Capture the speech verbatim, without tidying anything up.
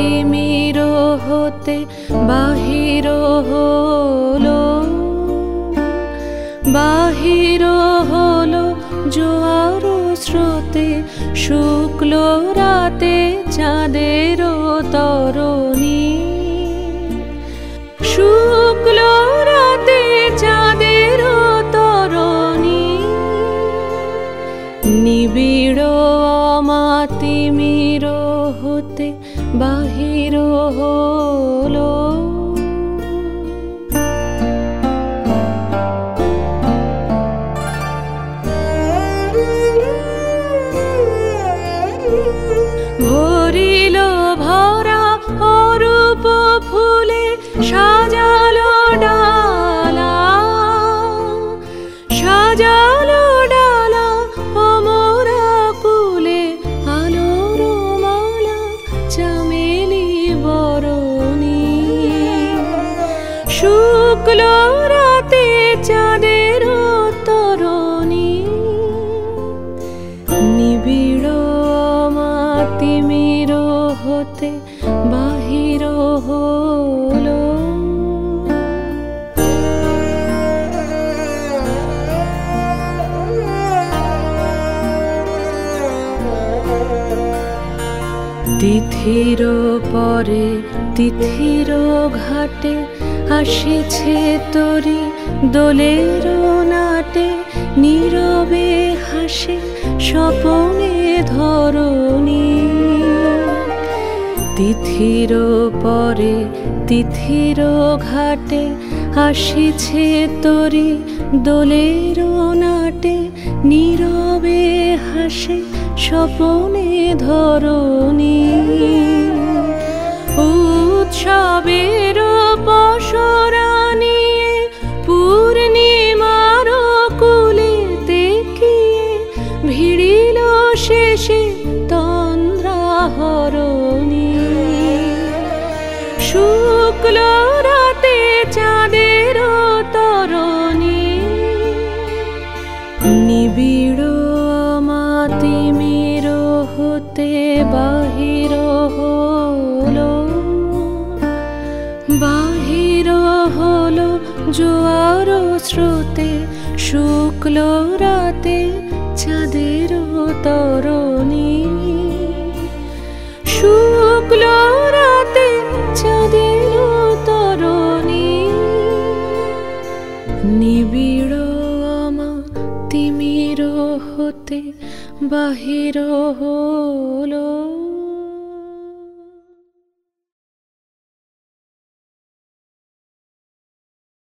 তিমির হতে বাহির হলো, বাহির হলো জোয়ার স্রোতে, শুক্ল রাতে চাঁদের তরণী, শুক্ল রাতে চাঁদের তরণী। নিবিড় অমাতিমির হতে বাহির হলো। ভরিল ভরা অরূপ ফুলে সাজালো ডালা, সাজালো ডালা অমরা কুলে, আলোর মালা চামেলি বরণী। শুক্ল রাতে চাঁদের তরণী, নিবিড় তিমির হতে বাহির হলো। তিথির পরে তিথির ঘাটে আসিছে তরি দোলের নাটে, নীরবে হাসে স্বপনে ধরণী। তিথির পরে তিথির ঘাটে আসিছে তরি দোলের নাটে, নীরবে হাসে স্বপনে ধরণী। উৎসবের পসরা নিয়ে পূর্ণিমার কুলে দেখিয়ে, ভিড়িল শেষে তন্দ্রাহরণী। শুক্ল রাতে চাঁদের তরণী, নিবিড় অমাতিমির হতে বাহির হলো, বাহির হলো জোয়ার স্রোতে, শুক্ল রাতে চাঁদের তরণী। শুক্ল রাতে চাঁদের তরণী, নিবিড় অমাতিমির হতে বাহির হলো।